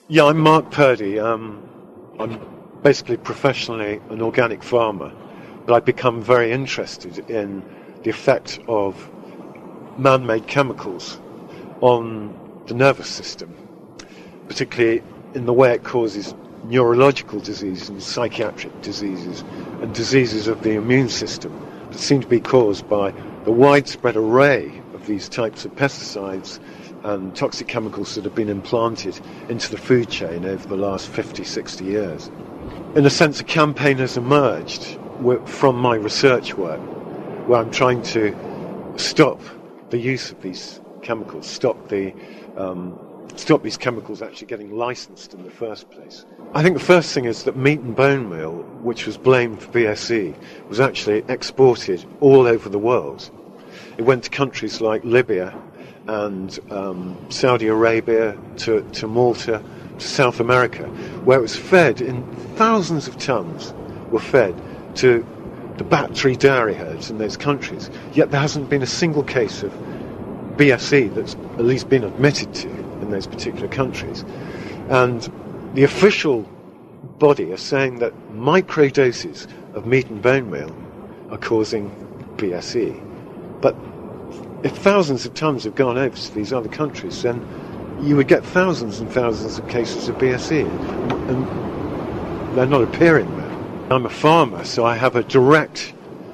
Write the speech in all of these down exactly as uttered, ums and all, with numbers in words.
Yeah, I'm Mark Purdy. Um, I'm basically professionally an organic farmer, but I've become very interested in the effect of man-made chemicals on the nervous system, particularly in the way it causes neurological disease and psychiatric diseases and diseases of the immune system that seem to be caused by the widespread array of these types of pesticides and toxic chemicals that have been implanted into the food chain over the last fifty, sixty years. In a sense, a campaign has emerged from my research work where I'm trying to stop the use of these chemicals, stop the um, stop these chemicals actually getting licensed in the first place. I think the first thing is that meat and bone meal, which was blamed for B S E, was actually exported all over the world. It went to countries like Libya and um, Saudi Arabia, to, to Malta, to South America, where it was fed in thousands of tons, were fed to the battery dairy herds in those countries. Yet there hasn't been a single case of B S E that's at least been admitted to in those particular countries. And the official body are saying that microdoses of meat and bone meal are causing B S E. But if thousands of tons have gone over to these other countries, then you would get thousands and thousands of cases of B S E, and they're not appearing there. I'm a farmer, so I have a direct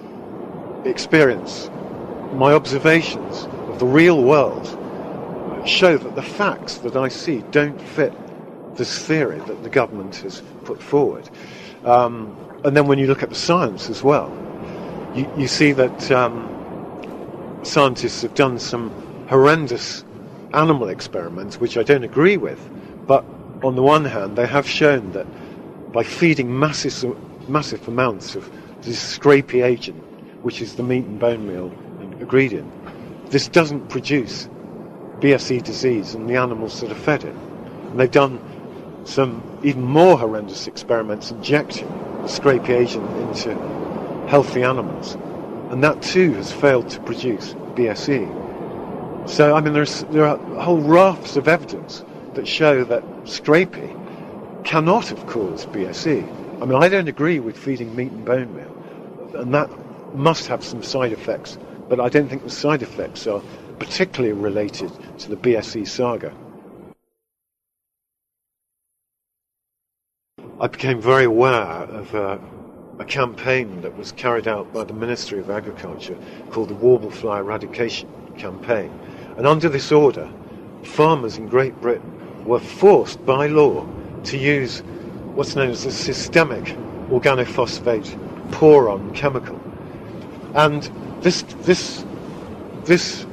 experience. My observations of the real world show that the facts that I see don't fit this theory that the government has put forward. Um, and then when you look at the science as well, you, you see that um, scientists have done some horrendous animal experiments, which I don't agree with. But on the one hand, they have shown that by feeding massive, massive amounts of this scrapie agent, which is the meat and bone meal ingredient, this doesn't produce B S E disease in the animals that are fed it. And they've done some even more horrendous experiments injecting the scrapie agent into healthy animals. And that too has failed to produce B S E. So, I mean, there's, there are whole rafts of evidence that show that scrapie cannot have caused B S E. I mean, I don't agree with feeding meat and bone meal, and that must have some side effects, but I don't think the side effects are particularly related to the B S E saga. I became very aware of uh, a campaign that was carried out by the Ministry of Agriculture called the Warblefly Eradication Campaign. And under this order, farmers in Great Britain were forced by law to use what's known as a systemic organophosphate pour-on chemical. And this, this, this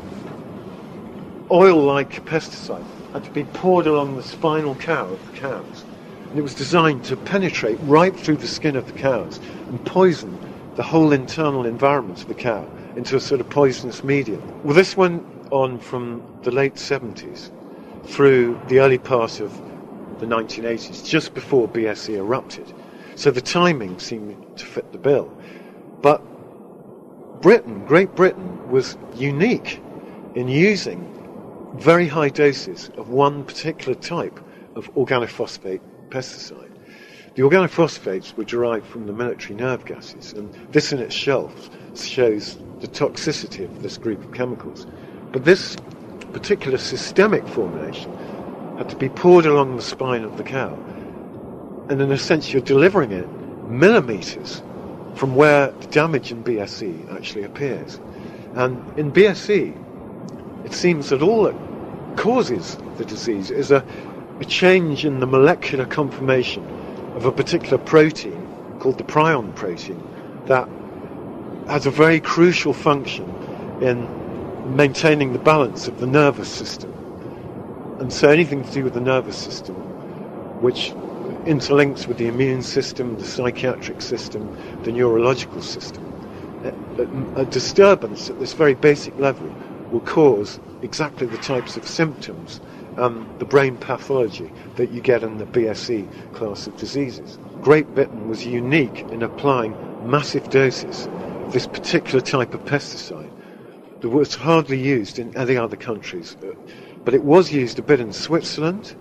oil-like pesticide had to be poured along the spinal cow of the cows. And it was designed to penetrate right through the skin of the cows and poison the whole internal environment of the cow into a sort of poisonous medium. Well, this went on from the late seventies through the early part of the nineteen eighties, just before B S E erupted. So the timing seemed to fit the bill. But Britain, Great Britain, was unique in using very high doses of one particular type of organophosphate pesticide. The organophosphates were derived from the military nerve gases, and this in itself shows the toxicity of this group of chemicals. But this particular systemic formulation had to be poured along the spine of the cow, and in a sense you're delivering it millimetres from where the damage in B S E actually appears. And in B S E, it seems that all that causes the disease is a, a change in the molecular conformation of a particular protein called the prion protein that has a very crucial function in maintaining the balance of the nervous system. And so anything to do with the nervous system, which interlinks with the immune system, the psychiatric system, the neurological system, a, a disturbance at this very basic level will cause exactly the types of symptoms and the brain pathology that you get in the B S E class of diseases. Great Britain was unique in applying massive doses of this particular type of pesticide that was hardly used in any other countries, but it was used a bit in Switzerland,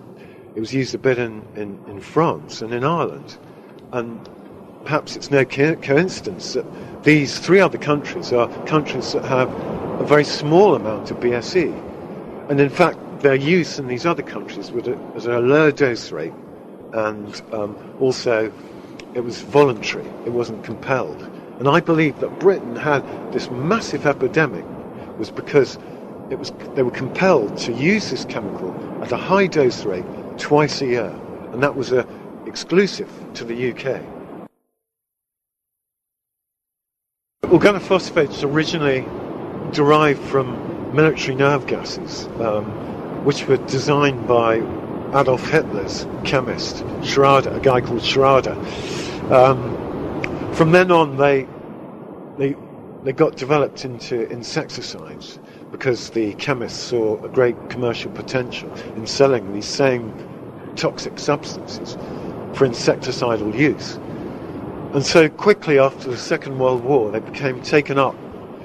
It was used a bit in, in, in France and in Ireland. And perhaps it's no co- coincidence that these three other countries are countries that have a very small amount of B S E. And in fact, their use in these other countries was at a lower dose rate, and um, also it was voluntary, it wasn't compelled. And I believe that Britain had this massive epidemic was because it was they were compelled to use this chemical at a high dose rate twice a year, and that was a, exclusive to the U K. Organophosphates originally derived from military nerve gases, um, which were designed by Adolf Hitler's chemist, Schrader, a guy called Schrader. Um, from then on, they they they got developed into insecticides because the chemists saw a great commercial potential in selling these same toxic substances for insecticidal use. And so quickly after the Second World War, they became taken up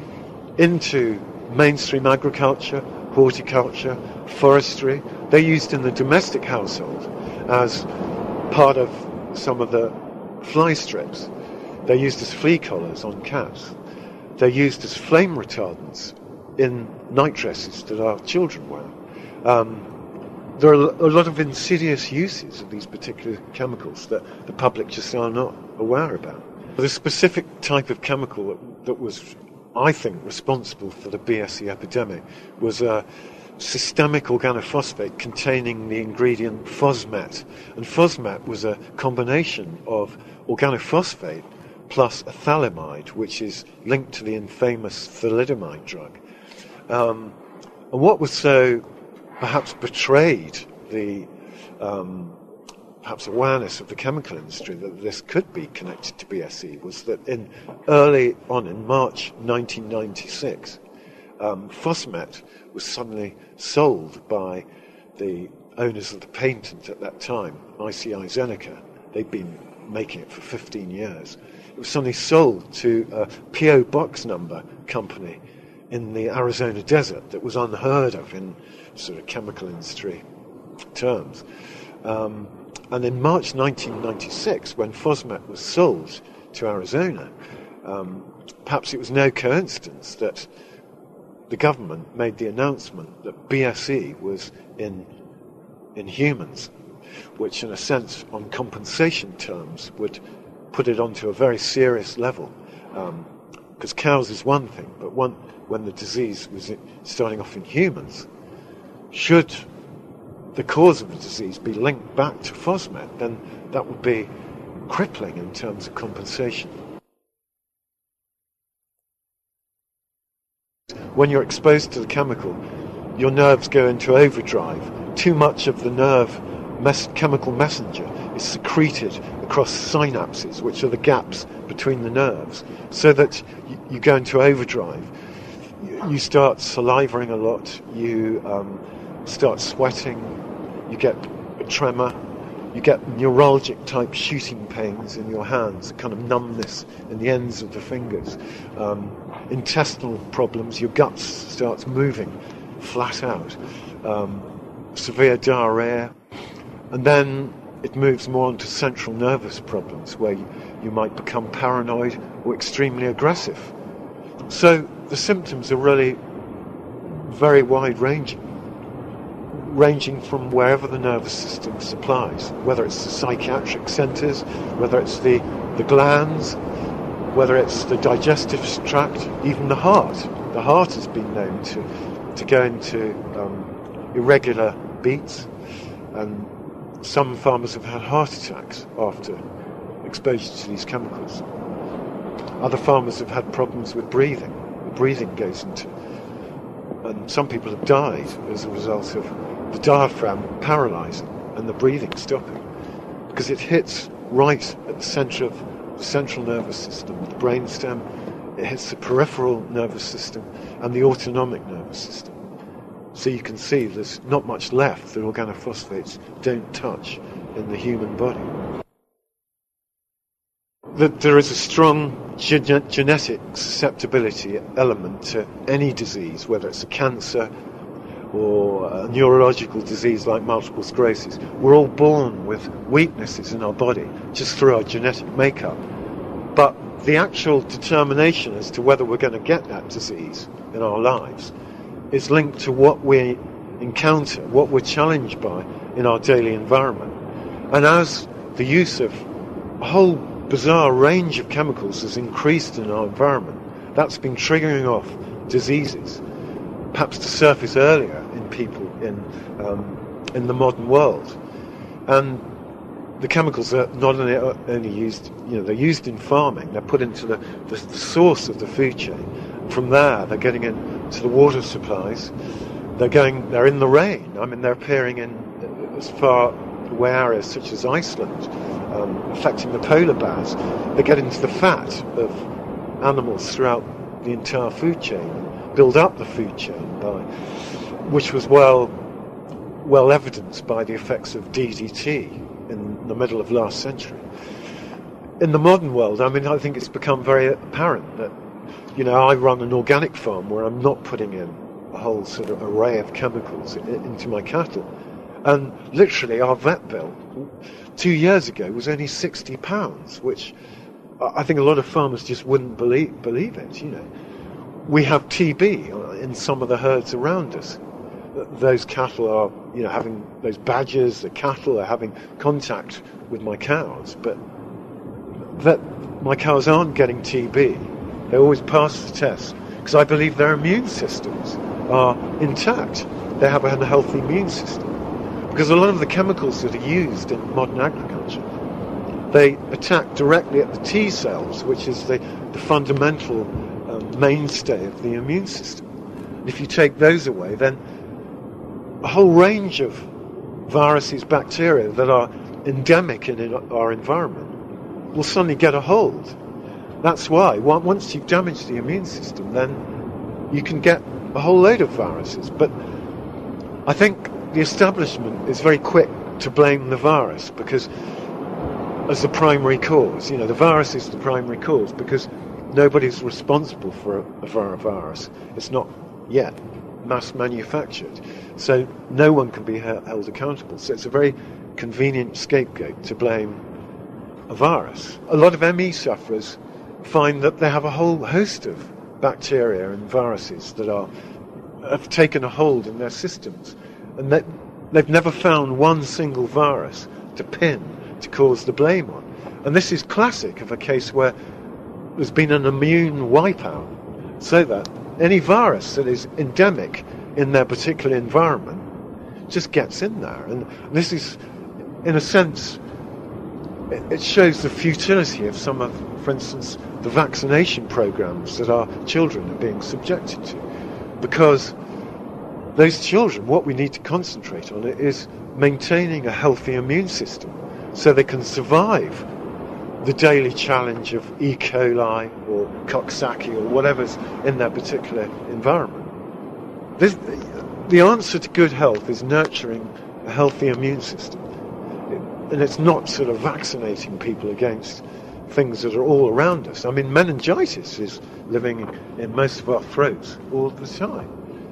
into mainstream agriculture, horticulture, forestry. They're used in the domestic household as part of some of the fly strips. They're used as flea collars on cats. They're used as flame retardants in night dresses that our children wear. Um, there are a lot of insidious uses of these particular chemicals that the public just are not aware about. The specific type of chemical that, that was, I think, responsible for the B S E epidemic was a systemic organophosphate containing the ingredient Fosmet. And Fosmet was a combination of organophosphate plus a phthalimide, which is linked to the infamous thalidomide drug. Um, and what was so perhaps betrayed the um, perhaps awareness of the chemical industry that this could be connected to B S E was that in early on in March nineteen ninety-six, um, Fosmet was suddenly sold by the owners of the patent at that time, I C I Zeneca. They'd been making it for fifteen years. It was suddenly sold to a P O box number company in the Arizona desert that was unheard of in sort of chemical industry terms. Um, and in March nineteen ninety-six, when Fosmet was sold to Arizona, um, perhaps it was no coincidence that the government made the announcement that B S E was in in humans, which in a sense, on compensation terms, would put it onto a very serious level. Because um, cows is one thing, but one, when the disease was starting off in humans, should the cause of the disease be linked back to Fosmet, then that would be crippling in terms of compensation. When you're exposed to the chemical, your nerves go into overdrive. Too much of the nerve mes- chemical messenger is secreted across synapses, which are the gaps between the nerves, so that you, you go into overdrive. You, you start salivating a lot, you um, start sweating, you get a tremor, you get neuralgic type shooting pains in your hands, kind of numbness in the ends of the fingers, um, intestinal problems, your gut starts moving flat out, um, severe diarrhea, and then it moves more into central nervous problems where you, you might become paranoid or extremely aggressive. So the symptoms are really very wide-ranging, ranging from wherever the nervous system supplies, whether it's the psychiatric centres, whether it's the, the glands, whether it's the digestive tract, even the heart. The heart has been known to, to go into um, irregular beats, and some farmers have had heart attacks after exposure to these chemicals. Other farmers have had problems with breathing. The breathing goes into, and some people have died as a result of the diaphragm paralysing and the breathing stopping, because it hits right at the centre of the central nervous system, the brainstem. It hits the peripheral nervous system and the autonomic nervous system. So you can see there's not much left that organophosphates don't touch in the human body. That there is a strong gene- genetic susceptibility element to any disease, whether it's a cancer or a neurological disease like multiple sclerosis. We're all born with weaknesses in our body just through our genetic makeup. But the actual determination as to whether we're going to get that disease in our lives is linked to what we encounter, what we're challenged by in our daily environment. And as the use of a whole bizarre range of chemicals has increased in our environment, that's been triggering off diseases, perhaps to surface earlier in people in um, in the modern world. And the chemicals are not only, only used, you know, they're used in farming. They're put into the, the, the source of the food chain. From there, they're getting into the water supplies. They're going, they're in the rain. I mean, they're appearing in as far away areas such as Iceland, um, affecting the polar bears. They get into the fat of animals throughout the entire food chain, build up the food chain, by, which was well, well evidenced by the effects of D D T in the middle of last century. In the modern world, I mean, I think it's become very apparent that, you know, I run an organic farm where I'm not putting in a whole sort of array of chemicals into my cattle. And literally our vet bill two years ago was only sixty pounds, which I think a lot of farmers just wouldn't believe, believe it, you know. We have T B in some of the herds around us. Those cattle are, you know, having those badgers, the cattle are having contact with my cows, but that my cows aren't getting T B. They always pass the test because I believe their immune systems are intact. They have a healthy immune system. Because a lot of the chemicals that are used in modern agriculture, they attack directly at the T cells, which is the, the fundamental um, mainstay of the immune system. And if you take those away, then a whole range of viruses, bacteria that are endemic in our environment will suddenly get a hold. That's why once you've damaged the immune system, then you can get a whole load of viruses. But I think the establishment is very quick to blame the virus because as the primary cause. You know, the virus is the primary cause because nobody's responsible for a, a virus. It's not yet mass manufactured. So no one can be held accountable. So it's a very convenient scapegoat to blame a virus. A lot of M E sufferers find that they have a whole host of bacteria and viruses that are have taken a hold in their systems, and that they've never found one single virus to pin to cause the blame on. And this is classic of a case where there's been an immune wipeout, so that any virus that is endemic in their particular environment just gets in there. And this is, in a sense, it shows the futility of some of, for instance, the vaccination programs that our children are being subjected to. Because those children, what we need to concentrate on is maintaining a healthy immune system so they can survive the daily challenge of E. coli or Coxsackie or whatever's in their particular environment. This, the answer to good health is nurturing a healthy immune system. And it's not sort of vaccinating people against things that are all around us. I mean, meningitis is living in most of our throats all the time.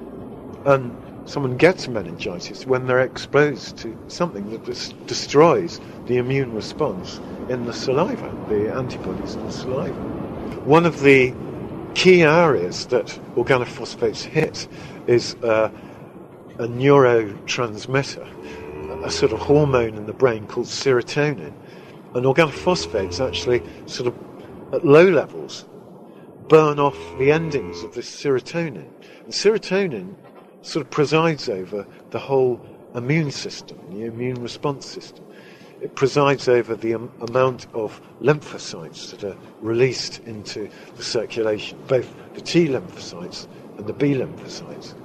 And someone gets meningitis when they're exposed to something that des- destroys the immune response in the saliva, the antibodies in the saliva. One of the key areas that organophosphates hit is uh, a neurotransmitter, a sort of hormone in the brain called serotonin. And organophosphates actually sort of, at low levels, burn off the endings of this serotonin. And serotonin sort of presides over the whole immune system, the immune response system. It presides over the um, amount of lymphocytes that are released into the circulation, both the T lymphocytes and the B lymphocytes.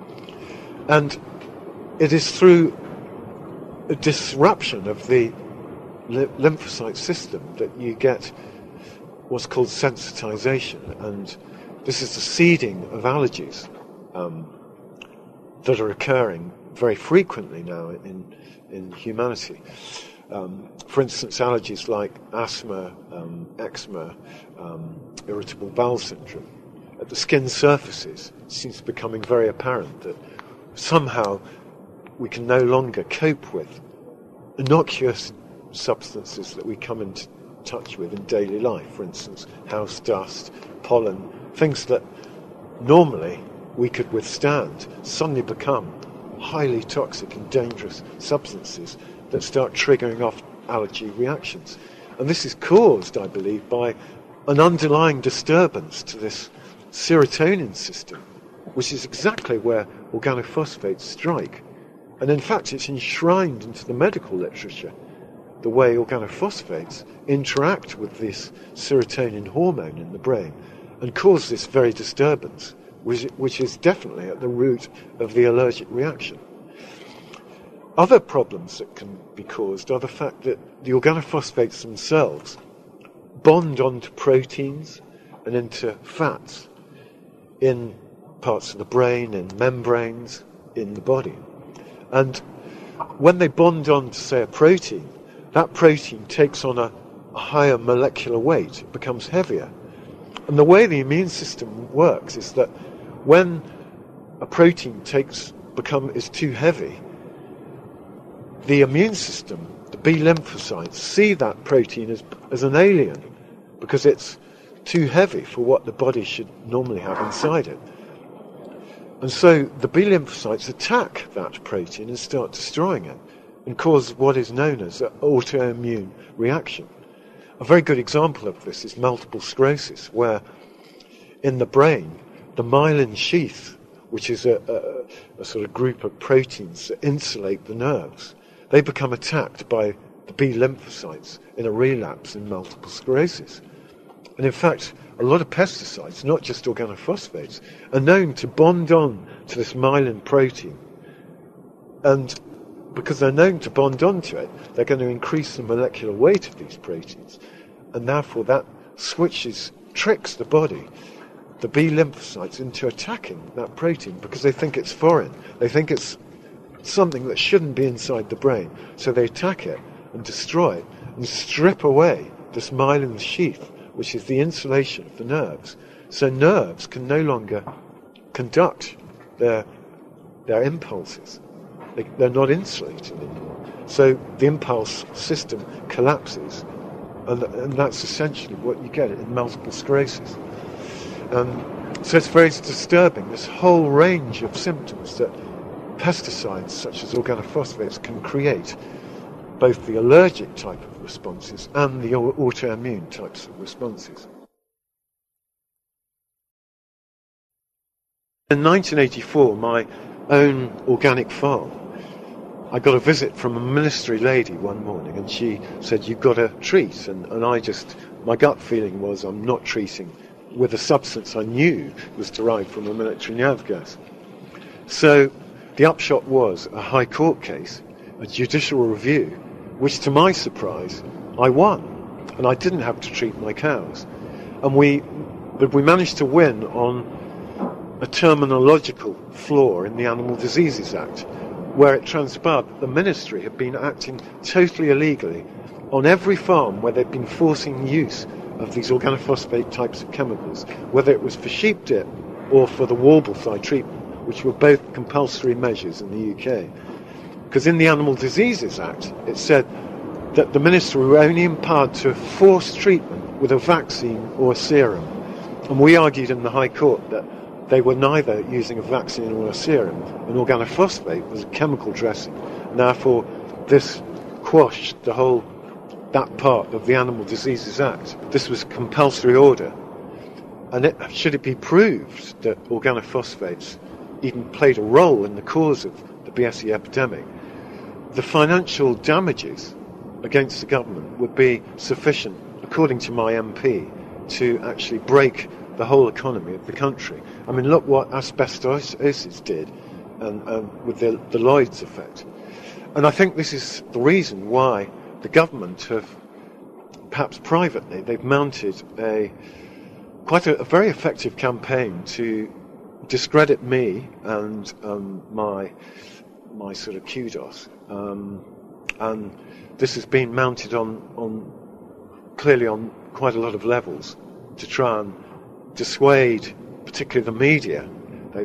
And it is through a disruption of the lymphocyte system that you get what's called sensitization, and this is the seeding of allergies um, that are occurring very frequently now in in humanity. Um, for instance, allergies like asthma, um, eczema, um, irritable bowel syndrome. At the skin surfaces, it seems becoming very apparent that somehow we can no longer cope with innocuous substances that we come into touch with in daily life, for instance, house dust, pollen, things that normally we could withstand, suddenly become highly toxic and dangerous substances that start triggering off allergy reactions. And this is caused, I believe, by an underlying disturbance to this serotonin system, which is exactly where organophosphates strike. And in fact, it's enshrined into the medical literature, the way organophosphates interact with this serotonin hormone in the brain and cause this very disturbance, which, which is definitely at the root of the allergic reaction. Other problems that can be caused are the fact that the organophosphates themselves bond onto proteins and into fats in parts of the brain, in membranes, in the body. And when they bond on to, say, a protein, that protein takes on a, a higher molecular weight, it becomes heavier. And the way the immune system works is that when a protein takes become is too heavy, the immune system, the B lymphocytes, see that protein as, as an alien because it's too heavy for what the body should normally have inside it. And so the B lymphocytes attack that protein and start destroying it and cause what is known as an autoimmune reaction. A very good example of this is multiple sclerosis, where in the brain, the myelin sheath, which is a, a, a sort of group of proteins that insulate the nerves, they become attacked by the B lymphocytes in a relapse in multiple sclerosis. And in fact, a lot of pesticides, not just organophosphates, are known to bond on to this myelin protein. And because they're known to bond onto it, they're going to increase the molecular weight of these proteins. And therefore that switches, tricks the body, the B lymphocytes, into attacking that protein because they think it's foreign. They think it's something that shouldn't be inside the brain. So they attack it and destroy it and strip away this myelin sheath, which is the insulation of the nerves. So nerves can no longer conduct their their impulses. They, they're not insulated anymore. So the impulse system collapses, and, and that's essentially what you get in multiple sclerosis. Um, so it's very disturbing, this whole range of symptoms that pesticides such as organophosphates can create, both the allergic type of responses and the autoimmune types of responses. In nineteen eighty-four, my own organic farm, I got a visit from a ministry lady one morning, and she said, "You've got to treat," and, and I just, my gut feeling was I'm not treating with a substance I knew was derived from a military nerve gas. So the upshot was a High Court case, a judicial review, which to my surprise, I won. And I didn't have to treat my cows. And we, but we managed to win on a terminological flaw in the Animal Diseases Act, where it transpired that the ministry had been acting totally illegally on every farm where they'd been forcing use of these organophosphate types of chemicals, whether it was for sheep dip or for the warble fly treatment, which were both compulsory measures in the U K. Because in the Animal Diseases Act, it said that the ministry were only empowered to force treatment with a vaccine or a serum. And we argued in the High Court that they were neither using a vaccine or a serum. An organophosphate was a chemical dressing. And therefore, this quashed the whole, that part of the Animal Diseases Act. This was a compulsory order. And it, should it be proved that organophosphates even played a role in the cause of the B S E epidemic, the financial damages against the government would be sufficient, according to my M P, to actually break the whole economy of the country. I mean, look what asbestosis did and, and with the, the Lloyd's effect. And I think this is the reason why the government have, perhaps privately, they've mounted a quite a, a very effective campaign to discredit me and um, my my sort of kudos. Um, and this has been mounted on, on clearly on quite a lot of levels to try and dissuade, particularly the media. They,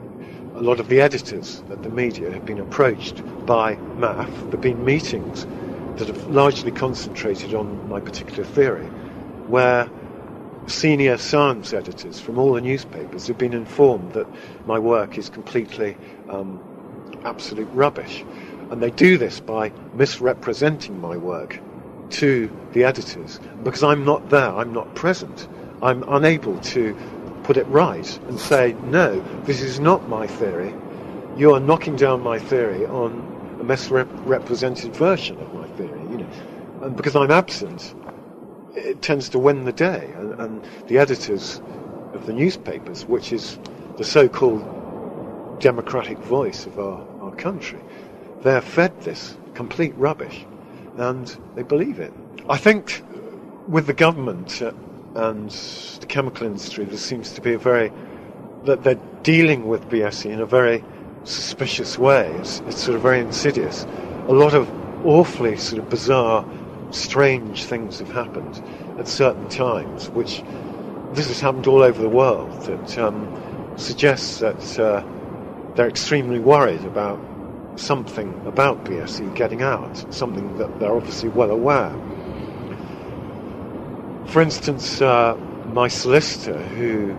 a lot of the editors at the media have been approached by M A F. There have been meetings that have largely concentrated on my particular theory, where senior science editors from all the newspapers have been informed that my work is completely um, absolute rubbish. And they do this by misrepresenting my work to the editors. Because I'm not there, I'm not present, I'm unable to put it right and say, no, this is not my theory. You are knocking down my theory on a misrepresented version of my theory. You know, and because I'm absent, it tends to win the day. And, and the editors of the newspapers, which is the so-called democratic voice of our, our country, they're fed this complete rubbish, and they believe it. I think with the government uh, and the chemical industry, there seems to be a very, that they're dealing with B S E in a very suspicious way. It's, it's sort of very insidious. A lot of awfully sort of bizarre, strange things have happened at certain times, which this has happened all over the world, that um, suggests that uh, they're extremely worried about something about B S E getting out, something that they're obviously well aware. For instance, uh, my solicitor, who,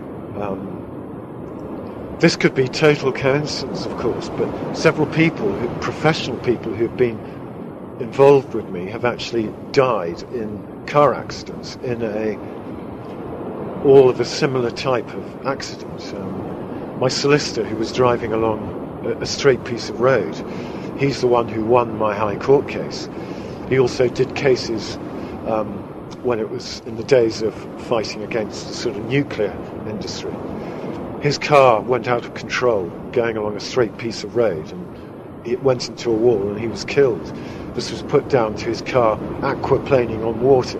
um, this could be total coincidence, of course, but several people, who, professional people who've been involved with me, have actually died in car accidents, in a all of a similar type of accident. Um, my solicitor, who was driving along a, a straight piece of road, he's the one who won my High Court case. He also did cases um, when it was in the days of fighting against the sort of nuclear industry. His car went out of control going along a straight piece of road, and it went into a wall and he was killed. This was put down to his car aquaplaning on water.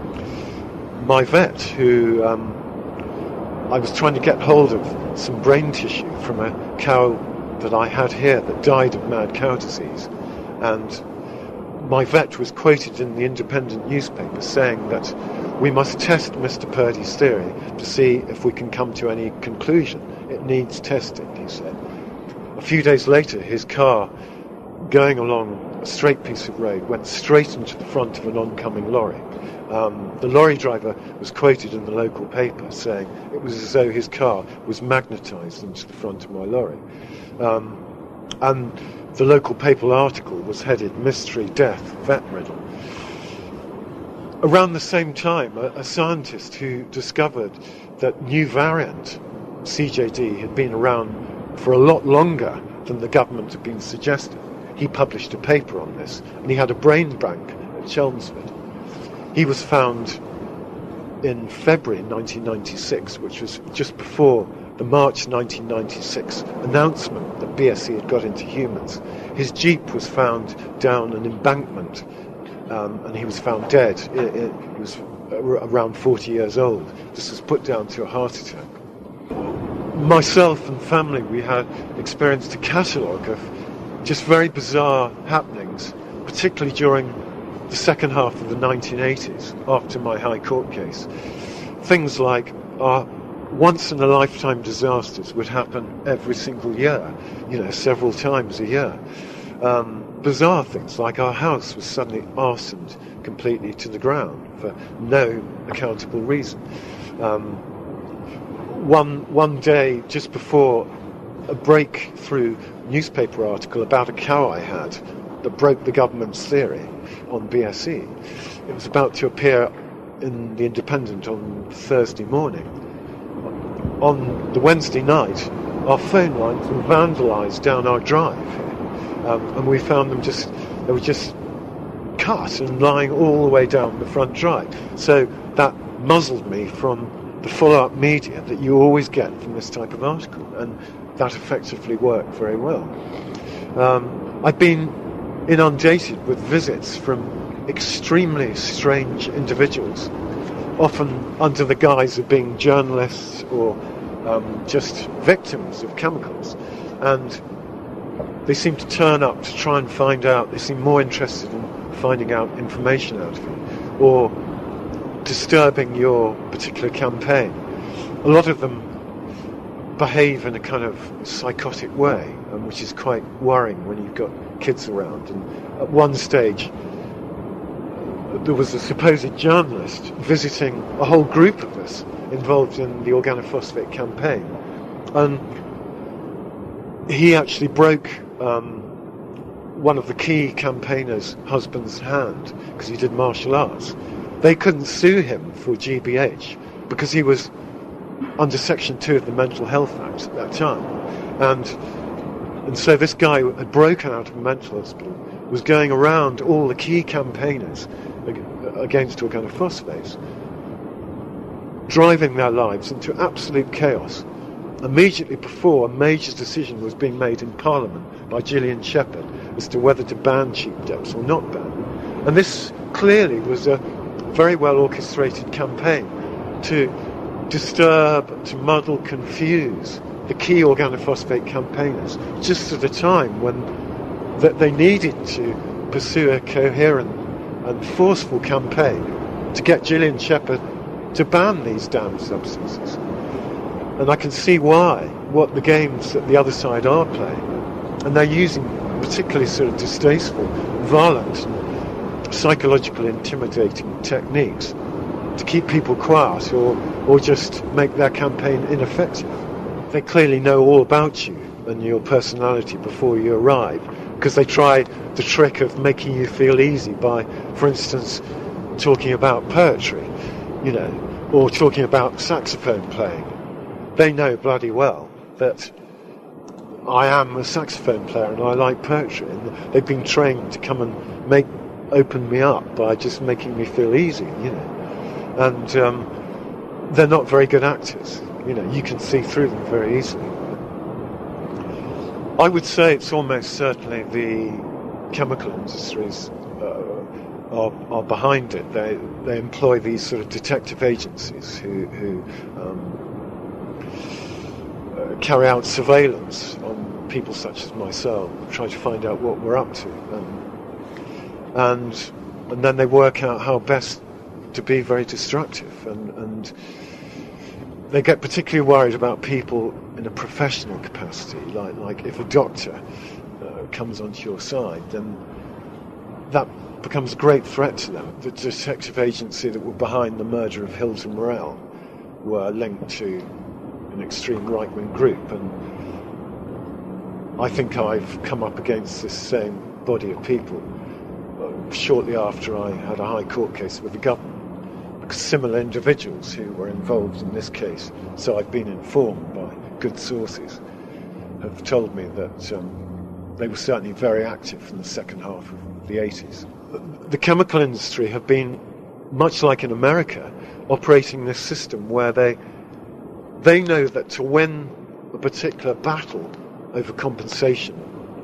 My vet, who um, I was trying to get hold of some brain tissue from a cow that I had here that died of mad cow disease, and my vet was quoted in the Independent newspaper saying that we must test Mister Purdy's theory to see if we can come to any conclusion. It needs testing, he said. A few days later, his car, going along a straight piece of road, went straight into the front of an oncoming lorry. Um, the lorry driver was quoted in the local paper saying it was as though his car was magnetised into the front of my lorry. Um, and the local paper article was headed "Mystery Death Vet Riddle." Around the same time, a, a scientist who discovered that new variant C J D had been around for a lot longer than the government had been suggesting, he published a paper on this, and he had a brain bank at Chelmsford. He was found in February nineteen ninety-six, which was just before the March nineteen ninety-six announcement that B S E had got into humans. His Jeep was found down an embankment, um, and he was found dead. It, it, he was around forty years old. This was put down to a heart attack. Myself and family, we had experienced a catalogue of just very bizarre happenings, particularly during the second half of the nineteen eighties, after my High Court case. Things like our once-in-a-lifetime disasters would happen every single year, you know, several times a year. Um, bizarre things like our house was suddenly arsoned completely to the ground for no accountable reason. Um, one one day, just before a breakthrough newspaper article about a cow I had that broke the government's theory on B S E, it was about to appear in the Independent on Thursday morning. On the Wednesday night, our phone lines were vandalised down our drive here, um, and we found them just, they were just cut and lying all the way down the front drive. So that muzzled me from the follow-up media that you always get from this type of article, and that effectively worked very well. Um, I've been inundated with visits from extremely strange individuals, often under the guise of being journalists or um, just victims of chemicals, and they seem to turn up to try and find out, they seem more interested in finding out information out of you, or disturbing your particular campaign. A lot of them behave in a kind of psychotic way, um, which is quite worrying when you've got kids around. And at one stage, there was a supposed journalist visiting a whole group of us involved in the organophosphate campaign, and he actually broke um, one of the key campaigners' husband's hand because he did martial arts. They couldn't sue him for G B H because he was under Section two of the Mental Health Act at that time. And and so this guy had broken out of a mental hospital, was going around all the key campaigners against organophosphates, driving their lives into absolute chaos immediately before a major decision was being made in Parliament by Gillian Shepherd as to whether to ban cheap depths or not ban. And this clearly was a very well orchestrated campaign to disturb, to muddle, confuse the key organophosphate campaigners just at a time when that they needed to pursue a coherent and forceful campaign to get Gillian Shepherd to ban these damned substances. And I can see why, what the games that the other side are playing. And they're using particularly sort of distasteful, violent, and psychological intimidating techniques to keep people quiet or, or just make their campaign ineffective. They clearly know all about you and your personality before you arrive, because they try the trick of making you feel easy by, for instance, talking about poetry, you know, or talking about saxophone playing. They know bloody well that I am a saxophone player and I like poetry, and they've been trained to come and make open me up by just making me feel easy, you know. And um, they're not very good actors, you know. You can see through them very easily. I would say it's almost certainly the chemical industries uh, are, are behind it. They they employ these sort of detective agencies who who um, uh, carry out surveillance on people such as myself, try to find out what we're up to, um, and and then they work out how best to be very destructive, and, and they get particularly worried about people in a professional capacity, like like if a doctor uh, comes onto your side, then that becomes a great threat to them. The detective agency that were behind the murder of Hilton Morell were linked to an extreme right-wing group, and I think I've come up against this same body of people uh, shortly after I had a high court case with the government. Similar individuals who were involved in this case, so I've been informed by good sources, have told me that um, they were certainly very active in the second half of the eighties. The chemical industry have been, much like in America, operating this system where they they know that to win a particular battle over compensation,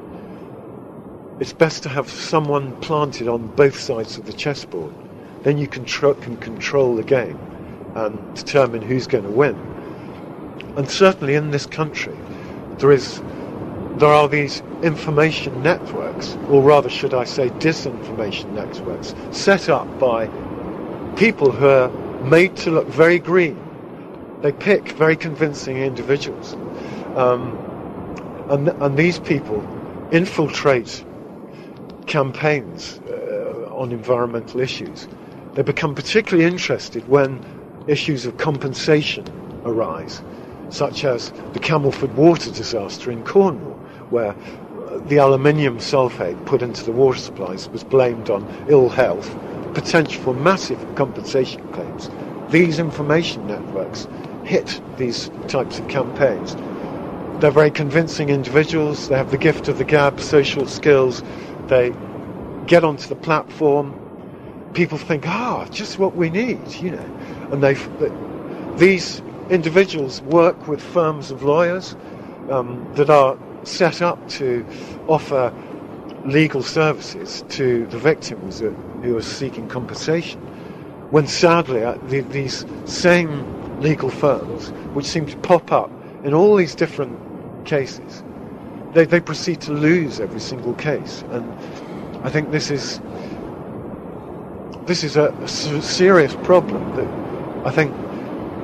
it's best to have someone planted on both sides of the chessboard. Then you can, tr- can control the game and determine who's going to win. And certainly in this country, there is, there are these information networks, or rather should I say disinformation networks, set up by people who are made to look very green. They pick very convincing individuals. Um, and, and these people infiltrate campaigns uh, on environmental issues. They become particularly interested when issues of compensation arise, such as the Camelford water disaster in Cornwall, where the aluminium sulfate put into the water supplies was blamed on ill health, potential for massive compensation claims. These information networks hit these types of campaigns. They're very convincing individuals, they have the gift of the gab, social skills, they get onto the platform. People think, ah, just what we need, you know. And they, these individuals work with firms of lawyers um, that are set up to offer legal services to the victims who are seeking compensation. When sadly, uh, the, these same legal firms, which seem to pop up in all these different cases, they, they proceed to lose every single case. And I think this is This is a, a serious problem that I think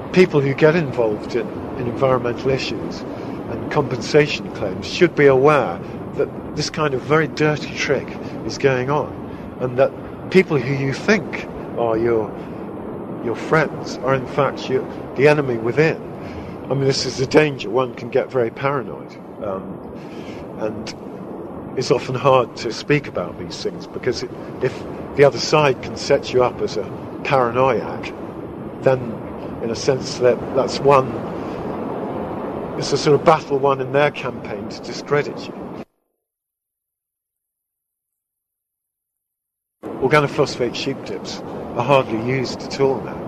people who get involved in, in environmental issues and compensation claims should be aware that this kind of very dirty trick is going on, and that people who you think are your your friends are in fact your, the enemy within. I mean, this is a danger. One can get very paranoid, um, and it's often hard to speak about these things, because it, if the other side can set you up as a paranoiac, then in a sense that that's one, it's a sort of battle won in their campaign to discredit you. Organophosphate sheep dips are hardly used at all now.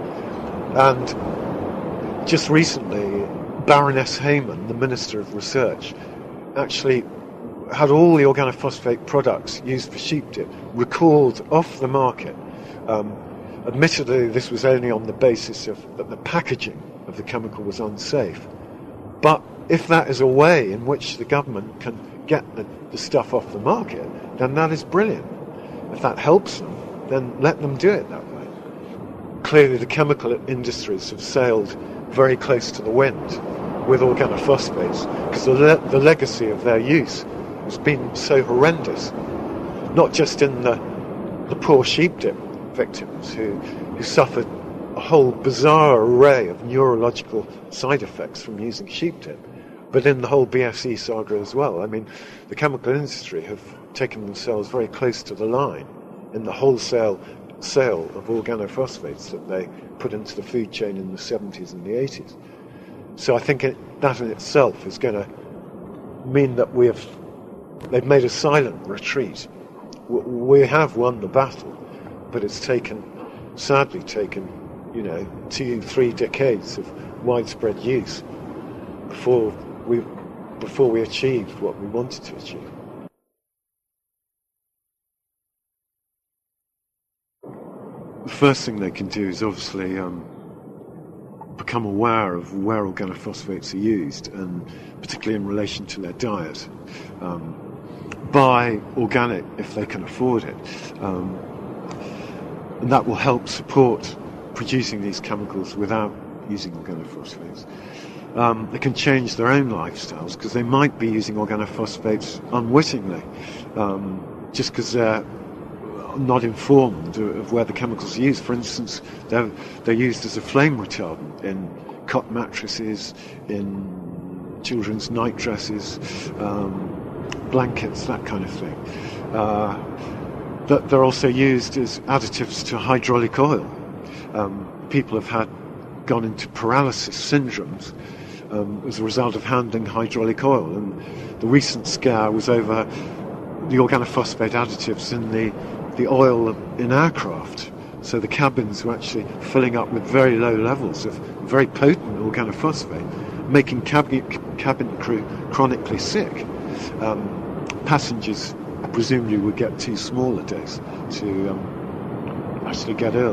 And just recently, Baroness Hayman, the Minister of Research, actually had all the organophosphate products used for sheep dip recalled off the market. Um, admittedly, this was only on the basis of that the packaging of the chemical was unsafe. But if that is a way in which the government can get the, the stuff off the market, then that is brilliant. If that helps them, then let them do it that way. Clearly, the chemical industries have sailed very close to the wind with organophosphates, because the, le- the legacy of their use has been so horrendous, not just in the, the poor sheep dip victims who, who suffered a whole bizarre array of neurological side effects from using sheep dip, but in the whole B S E saga as well. I mean, the chemical industry have taken themselves very close to the line in the wholesale sale of organophosphates that they put into the food chain in the seventies and the eighties. So I think it, that in itself is going to mean that we have they've made a silent retreat. We have won the battle, but it's taken, sadly taken, you know, two, three decades of widespread use before we before we achieved what we wanted to achieve. The first thing they can do is obviously um, become aware of where organophosphates are used, and particularly in relation to their diet. Um, buy organic if they can afford it, um, and that will help support producing these chemicals without using organophosphates. Um, they can change their own lifestyles, because they might be using organophosphates unwittingly, um, just because they're not informed of where the chemicals are used. For instance, they're, they're used as a flame retardant in cot mattresses, in children's night dresses, um, blankets, that kind of thing. Uh, that they're also used as additives to hydraulic oil. Um, people have had gone into paralysis syndromes um, as a result of handling hydraulic oil, and the recent scare was over the organophosphate additives in the the oil in aircraft. So the cabins were actually filling up with very low levels of very potent organophosphate, making cabin, cabin crew chronically sick. Um, passengers presumably would get too small a dose to um, actually get ill.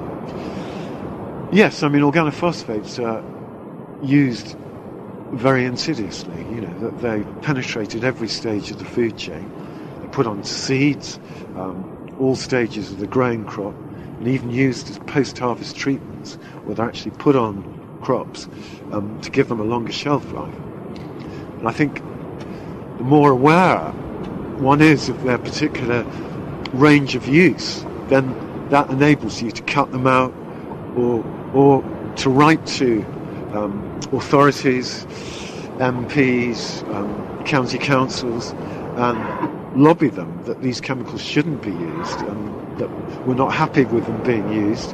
Yes, I mean, organophosphates are used very insidiously. You know, that they penetrated every stage of the food chain. They're put on seeds, um, all stages of the growing crop, and even used as post-harvest treatments, where they're actually put on crops um, to give them a longer shelf life. And I think the more aware one is of their particular range of use, then that enables you to cut them out, or or to write to um, authorities, M Ps, um, county councils, and lobby them that these chemicals shouldn't be used, and that we're not happy with them being used.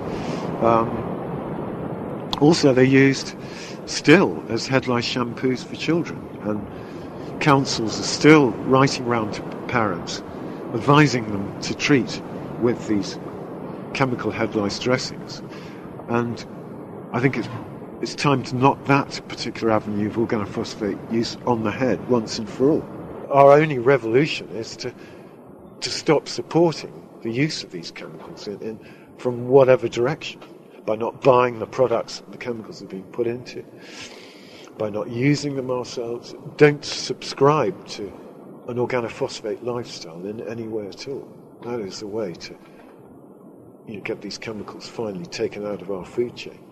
Um, also, they're used still as head lice shampoos for children, and councils are still writing round to parents, advising them to treat with these chemical head lice dressings. And I think it's it's time to knock that particular avenue of organophosphate use on the head once and for all. Our only revolution is to to stop supporting the use of these chemicals in, in from whatever direction, by not buying the products that the chemicals are being put into, by not using them ourselves. Don't subscribe to an organophosphate lifestyle in any way at all. That is the way to, you know, get these chemicals finally taken out of our food chain.